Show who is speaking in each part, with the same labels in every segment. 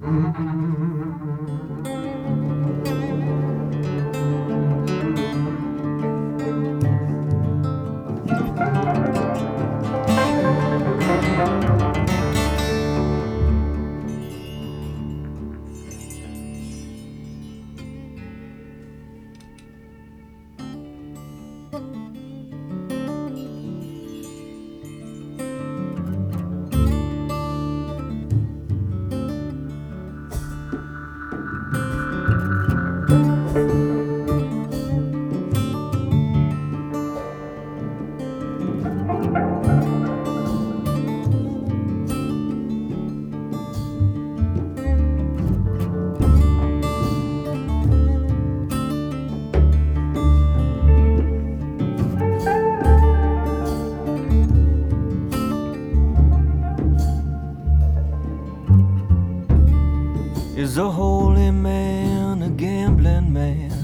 Speaker 1: Is a holy man a gambling man?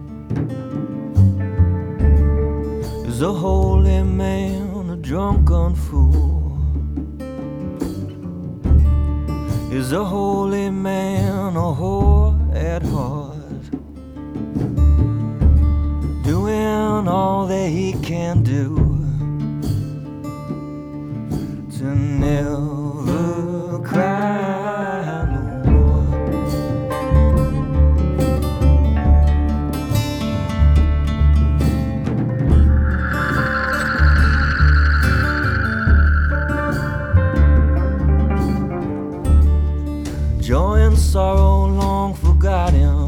Speaker 1: Is a holy man a drunken fool? Is a holy man a whore at heart, doing all that he can do to never cry no more? Joy and sorrow long forgotten,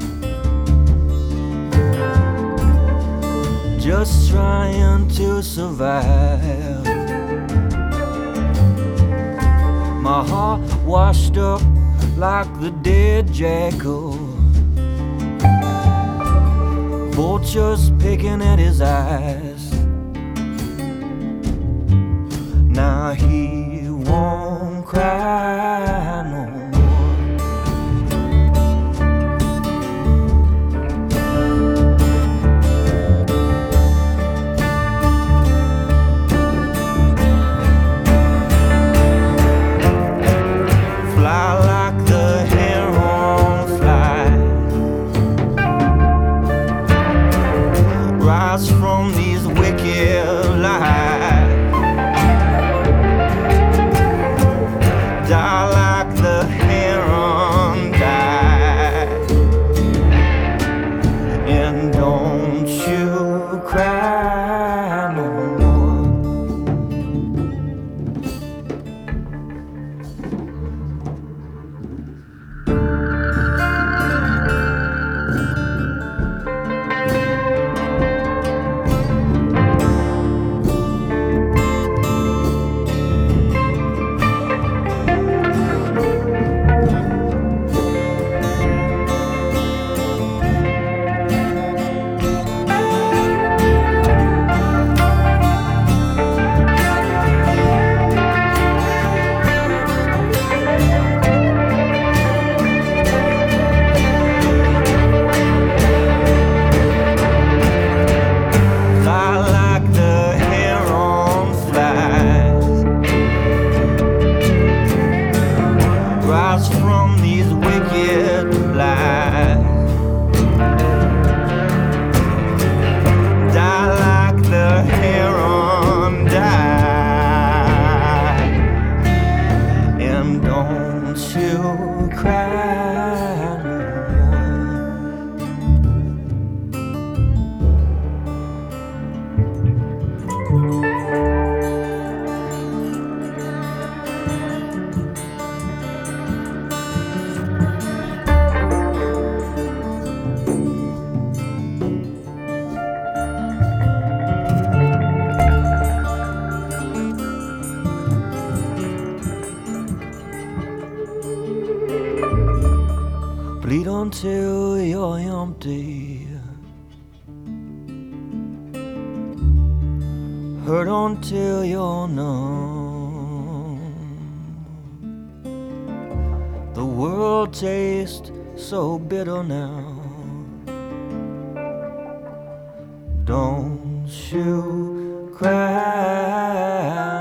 Speaker 1: just trying to survive. My heart washed up like the dead jackal, vultures picking at his eyes. Now he won't cry no more. From these wicked lies, die like the heron died, and don't you cry no more. From these wicked lies, die like the heron died, and don't you cry no more. Bleed until you're empty, hurt until you're numb. The world tastes so bitter now. Don't you cry